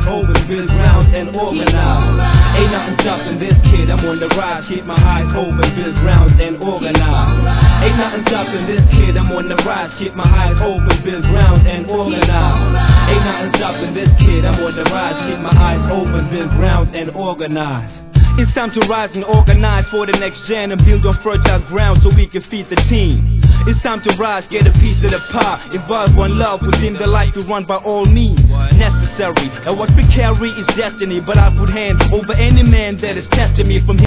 open, build grounds and organize. Ain't nothing stopping this kid, I'm on the rise. Keep my eyes open, build grounds and organize. Ain't nothing stopping this kid, I'm on the rise. Keep my eyes open, build grounds and organize. Ain't nothing stopping this kid, I'm on the rise. Keep my eyes open, build grounds and organize. It's time to rise and organize for the next gen and build on fertile ground so we can feed the team. It's time to rise, get a piece of the pie, evolve one love within the life we run by all means necessary. And what we carry is destiny, but I put hand over any man that is testing me from